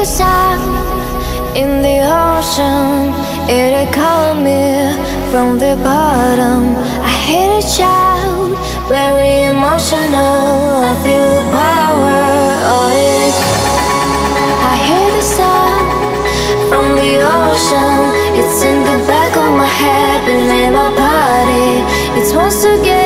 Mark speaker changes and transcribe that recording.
Speaker 1: the sound in the ocean. It called me from the bottom. I hear it shout, very emotional. I feel the power of it. I hear the sound from the ocean. It's in the back of my head and in my body. It wants to get